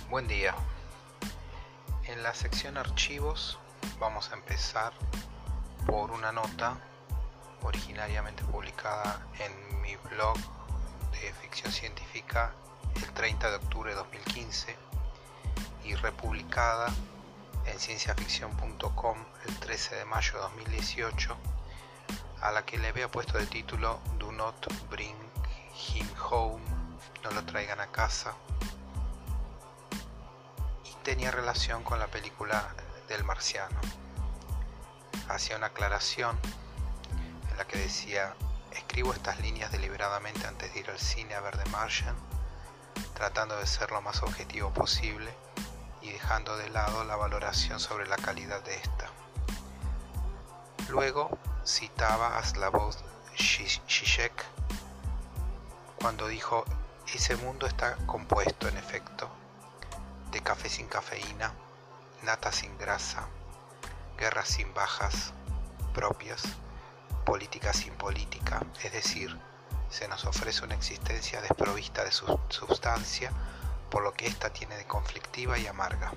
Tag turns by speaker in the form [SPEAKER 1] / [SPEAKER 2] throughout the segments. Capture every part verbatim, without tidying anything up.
[SPEAKER 1] Buen día. En la sección archivos vamos a empezar por una nota originariamente publicada en mi blog de ficción científica el treinta de octubre de dos mil quince y republicada en ciencia ficción punto com el trece de mayo de dos mil dieciocho, a la que le había puesto de título Do Not Bring Him Home, no lo traigan a casa, y tenía relación con la película del Marciano. Hacía una aclaración en la que decía: escribo estas líneas deliberadamente antes de ir al cine a ver The Martian, tratando de ser lo más objetivo posible y dejando de lado la valoración sobre la calidad de esta. Luego citaba a Slavoj Žižek cuando dijo: ese mundo está compuesto, en efecto, de café sin cafeína, nata sin grasa, guerras sin bajas propias, política sin política, es decir, se nos ofrece una existencia desprovista de su substancia, por lo que ésta tiene de conflictiva y amarga.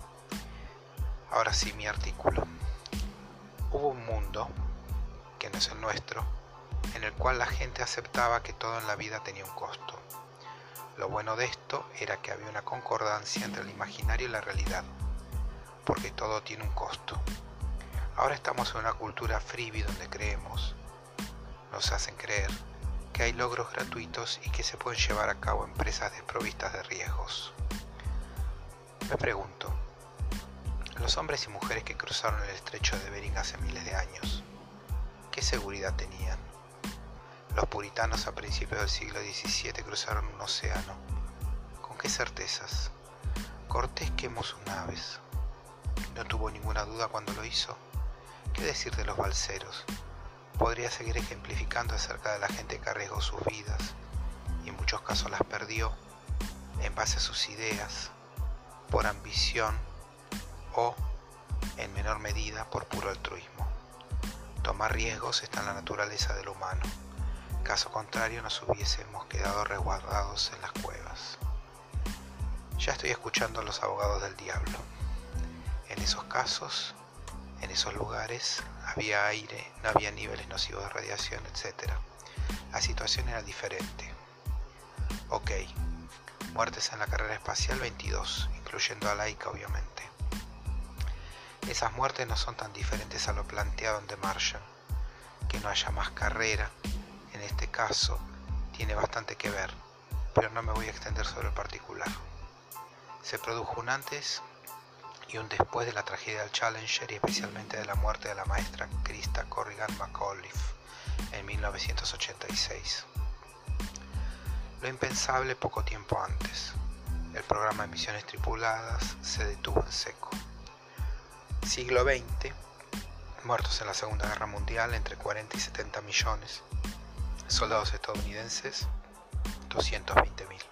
[SPEAKER 1] Ahora sí, mi artículo. Hubo un mundo, que no es el nuestro, en el cual la gente aceptaba que todo en la vida tenía un costo. Lo bueno de esto era que había una concordancia entre el imaginario y la realidad, porque todo tiene un costo. Ahora estamos en una cultura freebie donde creemos, nos hacen creer, que hay logros gratuitos y que se pueden llevar a cabo empresas desprovistas de riesgos. Me pregunto, los hombres y mujeres que cruzaron el estrecho de Bering hace miles de años, ¿qué seguridad tenían? Los puritanos a principios del siglo diecisiete cruzaron un océano. ¿Con qué certezas? Cortés quemó sus naves. ¿No tuvo ninguna duda cuando lo hizo? ¿Qué decir de los balseros? Podría seguir ejemplificando acerca de la gente que arriesgó sus vidas, y en muchos casos las perdió, en base a sus ideas, por ambición o, en menor medida, por puro altruismo. Tomar riesgos está en la naturaleza del humano. Caso contrario, nos hubiésemos quedado resguardados en las cuevas. Ya estoy escuchando a los abogados del diablo. En esos casos, en esos lugares, había aire, no había niveles nocivos de radiación, etcétera. La situación era diferente. Ok, muertes en la carrera espacial veintidós, incluyendo a Laika, obviamente. Esas muertes no son tan diferentes a lo planteado en The Martian. Que no haya más carrera, en este caso, tiene bastante que ver, pero no me voy a extender sobre el particular. Se produjo un antes y un después de la tragedia del Challenger y especialmente de la muerte de la maestra Krista Corrigan McAuliffe en mil novecientos ochenta y seis. Lo impensable poco tiempo antes. El programa de misiones tripuladas se detuvo en seco. Siglo veinte, muertos en la Segunda Guerra Mundial entre cuarenta y setenta millones. Soldados estadounidenses, doscientos veinte mil.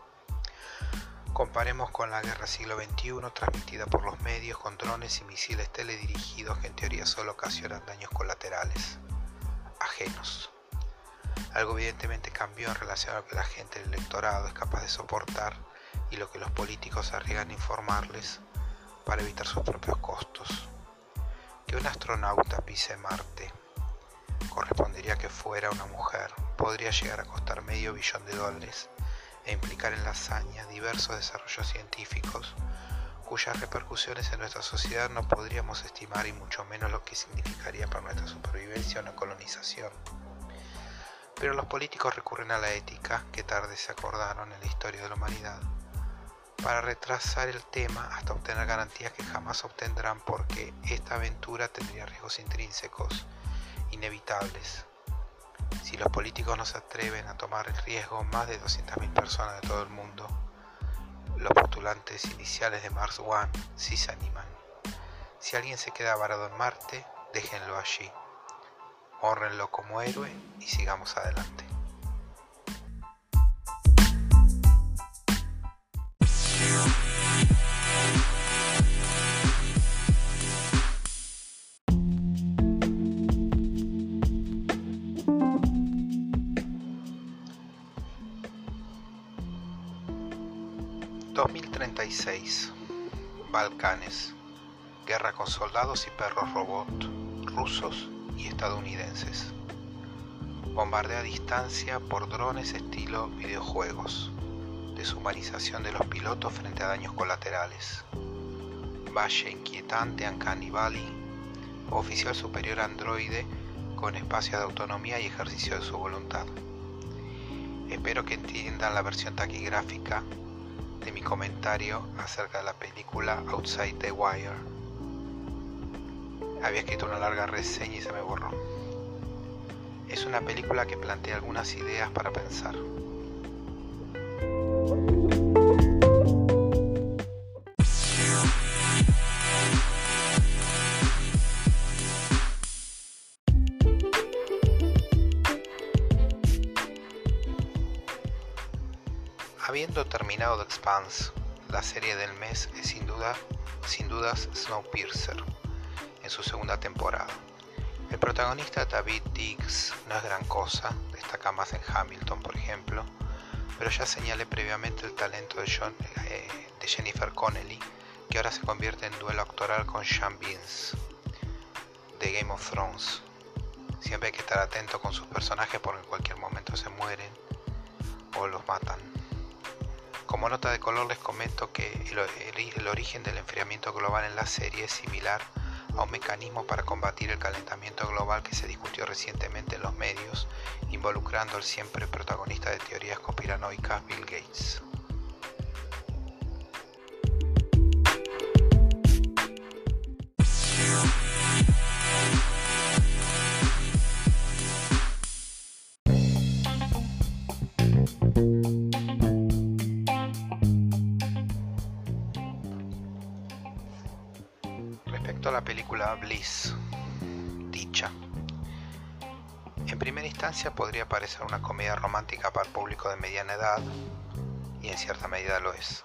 [SPEAKER 1] Comparemos con la guerra siglo veintiuno transmitida por los medios con drones y misiles teledirigidos que en teoría solo ocasionan daños colaterales, ajenos. Algo evidentemente cambió en relación a lo que la gente del electorado es capaz de soportar y lo que los políticos arriesgan a informarles para evitar sus propios costos. Que un astronauta pise Marte, correspondería que fuera una mujer, podría llegar a costar medio billón de dólares e implicar en la hazaña diversos desarrollos científicos cuyas repercusiones en nuestra sociedad no podríamos estimar y mucho menos lo que significaría para nuestra supervivencia una colonización. Pero los políticos recurren a la ética, que tarde se acordaron en la historia de la humanidad, para retrasar el tema hasta obtener garantías que jamás obtendrán porque esta aventura tendría riesgos intrínsecos, inevitables. Si los políticos no se atreven a tomar el riesgo, más de doscientas mil personas de todo el mundo, los postulantes iniciales de Mars One, sí se animan. Si alguien se queda varado en Marte, déjenlo allí. Hórrenlo como héroe y sigamos adelante. dos mil treinta y seis. Balcanes. Guerra con soldados y perros robot rusos y estadounidenses. Bombardeo a distancia por drones estilo videojuegos. Deshumanización de los pilotos frente a daños colaterales. Valle inquietante Uncanny Valley. Oficial superior androide con espacio de autonomía y ejercicio de su voluntad. Espero que entiendan la versión taquigráfica de mi comentario acerca de la película Outside the Wire. Había escrito una larga reseña y se me borró. Es una película que plantea algunas ideas para pensar. Habiendo terminado The Expanse, la serie del mes es sin duda, sin dudas Snowpiercer, en su segunda temporada. El protagonista David Diggs no es gran cosa, destaca más en Hamilton por ejemplo, pero ya señalé previamente el talento de, John, eh, de Jennifer Connelly, que ahora se convierte en duelo actoral con Sean Beans, de Game of Thrones. Siempre hay que estar atento con sus personajes porque en cualquier momento se mueren o los matan. Como nota de color les comento que el, el, el origen del enfriamiento global en la serie es similar a un mecanismo para combatir el calentamiento global que se discutió recientemente en los medios, involucrando al siempre protagonista de teorías conspiranoicas Bill Gates. Respecto a la película Bliss, Dicha. En primera instancia podría parecer una comedia romántica para el público de mediana edad, y en cierta medida lo es.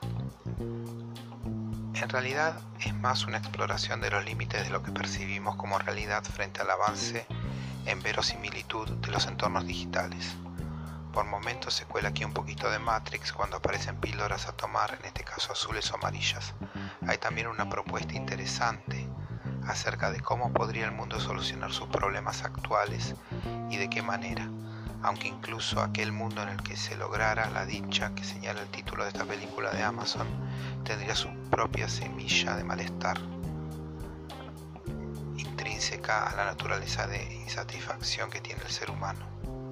[SPEAKER 1] En realidad es más una exploración de los límites de lo que percibimos como realidad frente al avance en verosimilitud de los entornos digitales. Por momentos se cuela aquí un poquito de Matrix cuando aparecen píldoras a tomar, en este caso azules o amarillas. Hay también una propuesta interesante acerca de cómo podría el mundo solucionar sus problemas actuales y de qué manera, aunque incluso aquel mundo en el que se lograra la dicha que señala el título de esta película de Amazon tendría su propia semilla de malestar intrínseca a la naturaleza de insatisfacción que tiene el ser humano.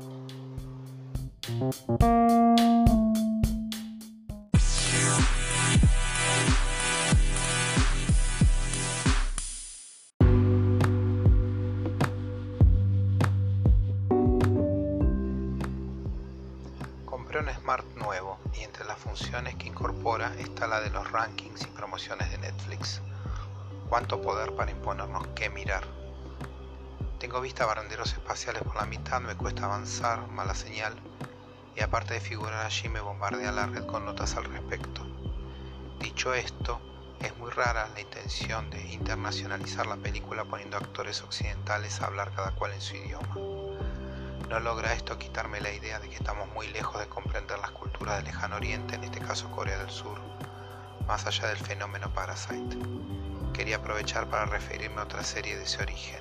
[SPEAKER 1] Compré un Smart nuevo y entre las funciones que incorpora está la de los rankings y promociones de Netflix. Cuánto poder para imponernos qué mirar. Tengo vista a baranderos espaciales por la mitad, me cuesta avanzar, mala señal, y aparte de figurar allí me bombardea la red con notas al respecto. Dicho esto, es muy rara la intención de internacionalizar la película poniendo actores occidentales a hablar cada cual en su idioma. No logra esto quitarme la idea de que estamos muy lejos de comprender las culturas del lejano oriente, en este caso Corea del Sur, más allá del fenómeno Parasite. Quería aprovechar para referirme a otra serie de ese origen.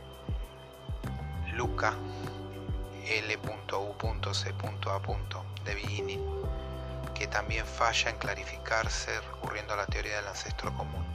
[SPEAKER 1] Luca, L U C A de Beginning, que también falla en clarificarse recurriendo a la teoría del ancestro común.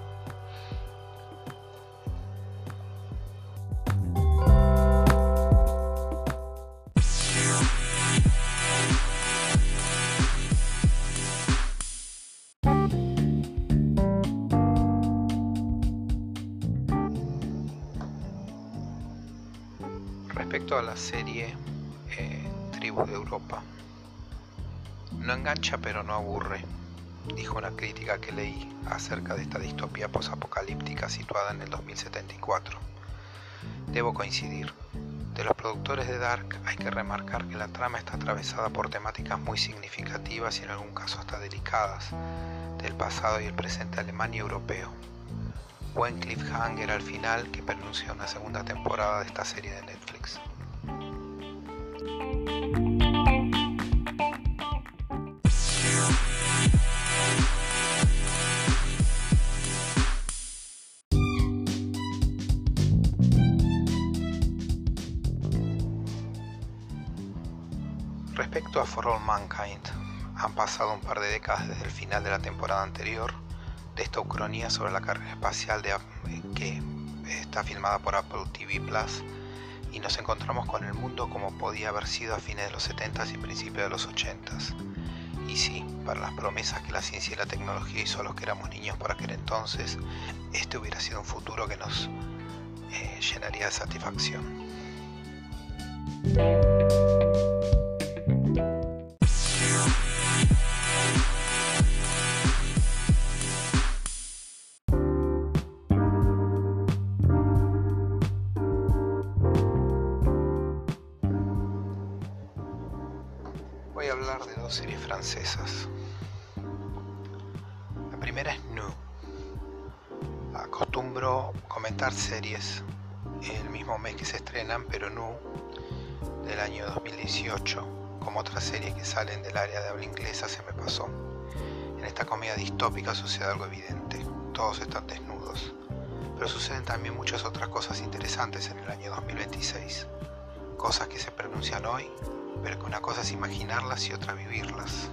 [SPEAKER 1] Respecto a la serie eh, Tribus de Europa, no engancha pero no aburre, dijo una crítica que leí acerca de esta distopía posapocalíptica situada en el dos mil setenta y cuatro. Debo coincidir. De los productores de Dark hay que remarcar que la trama está atravesada por temáticas muy significativas y en algún caso hasta delicadas del pasado y el presente alemán y europeo. Buen cliffhanger al final que pronuncia una segunda temporada de esta serie de Netflix. Respecto a For All Mankind, han pasado un par de décadas desde el final de la temporada anterior de esta ucronía sobre la carrera espacial de, que está filmada por Apple T V Plus, y nos encontramos con el mundo como podía haber sido a fines de los setentas y principios de los ochentas. Y sí, para las promesas que la ciencia y la tecnología hizo a los que éramos niños por aquel entonces, este hubiera sido un futuro que nos eh, llenaría de satisfacción. Voy a hablar de dos series francesas. La primera es Nous. Acostumbro comentar series el mismo mes que se estrenan, pero Nous, del año dos mil dieciocho, como otras series que salen del área de habla inglesa, se me pasó. En esta comedia distópica sucede algo evidente: todos están desnudos, pero suceden también muchas otras cosas interesantes en el año dos mil veintiséis, cosas que se pronuncian hoy, pero que una cosa es imaginarlas y otra vivirlas.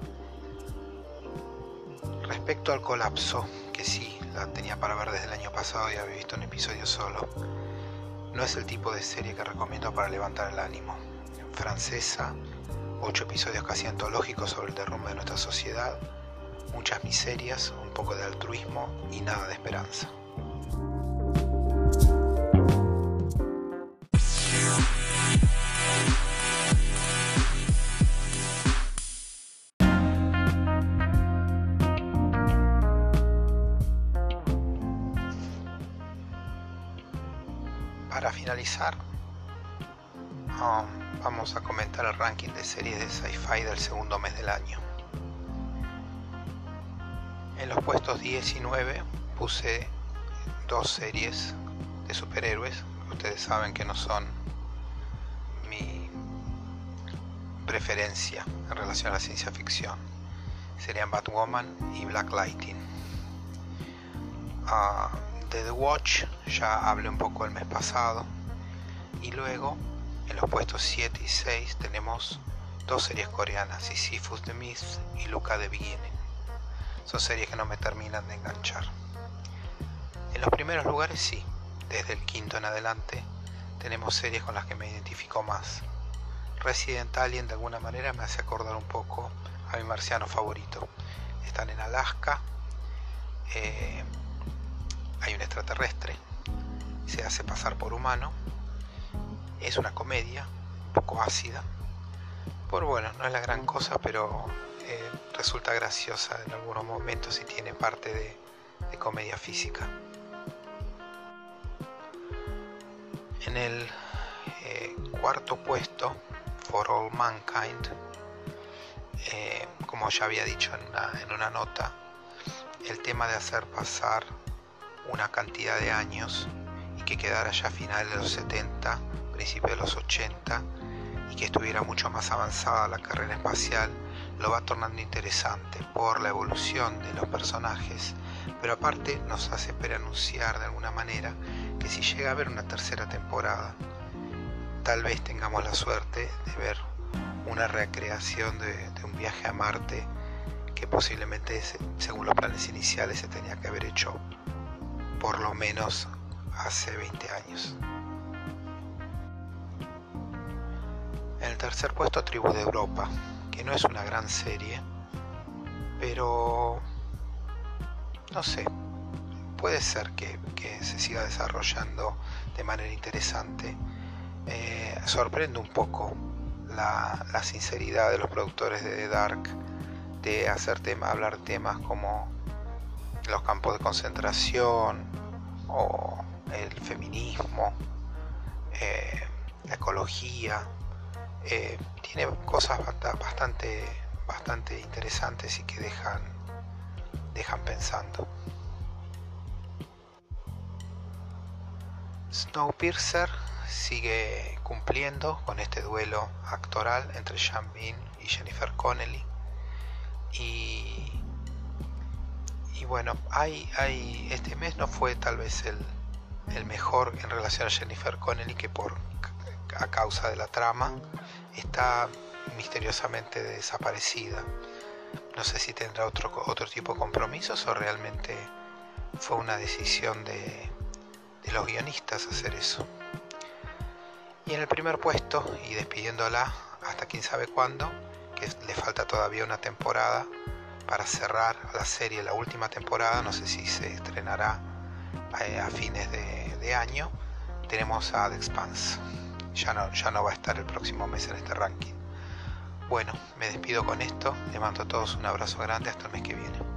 [SPEAKER 1] Respecto al Colapso, que sí, la tenía para ver desde el año pasado y había visto un episodio solo, no es el tipo de serie que recomiendo para levantar el ánimo. Francesa, ocho episodios casi antológicos sobre el derrumbe de nuestra sociedad, muchas miserias, un poco de altruismo y nada de esperanza. Para finalizar, um, vamos a comentar el ranking de series de sci-fi del segundo mes del año. En los puestos diez y nueve puse dos series de superhéroes. Ustedes saben que no son mi preferencia en relación a la ciencia ficción. Serían Batwoman y Black Lightning. Uh, de The Watch ya hablé un poco el mes pasado, y luego en los puestos siete y seis tenemos dos series coreanas, Sisyphus The Myth y Luca The Beginning. Son series que no me terminan de enganchar. En los primeros lugares sí, desde el quinto en adelante tenemos series con las que me identifico más. Resident Alien de alguna manera me hace acordar un poco a mi marciano favorito. Están en Alaska, eh, hay un extraterrestre, se hace pasar por humano, es una comedia un poco ácida, por bueno, no es la gran cosa, pero eh, resulta graciosa en algunos momentos y tiene parte de, de comedia física. En el eh, cuarto puesto, For All Mankind, eh, como ya había dicho en una, en una nota, el tema de hacer pasar una cantidad de años y que quedara ya a finales de los setenta, principios de los ochenta, y que estuviera mucho más avanzada la carrera espacial, lo va tornando interesante por la evolución de los personajes, pero aparte nos hace preanunciar de alguna manera que si llega a haber una tercera temporada, tal vez tengamos la suerte de ver una recreación de, de un viaje a Marte que posiblemente, según los planes iniciales, se tenía que haber hecho por lo menos hace veinte años. En el tercer puesto, Tribu de Europa, que no es una gran serie, pero no sé, puede ser que, que se siga desarrollando de manera interesante. Eh, sorprende un poco la, la sinceridad de los productores de The Dark de hacer tema, hablar temas como los campos de concentración o el feminismo, eh, la ecología. Eh, tiene cosas bastante, bastante interesantes y que dejan, dejan pensando. Snowpiercer sigue cumpliendo con este duelo actoral entre Sean Bean y Jennifer Connelly, y y bueno, hay, hay, este mes no fue tal vez el, el mejor en relación a Jennifer Connelly, que por a causa de la trama está misteriosamente desaparecida. No sé si tendrá otro, otro tipo de compromisos o realmente fue una decisión de, de los guionistas hacer eso. Y en el primer puesto, y despidiéndola hasta quién sabe cuándo, que le falta todavía una temporada para cerrar la serie, la última temporada, no sé si se estrenará a, a fines de, de año, tenemos a The Expanse. Ya no, ya no va a estar el próximo mes en este ranking. Bueno, me despido con esto, les mando a todos un abrazo grande, hasta el mes que viene.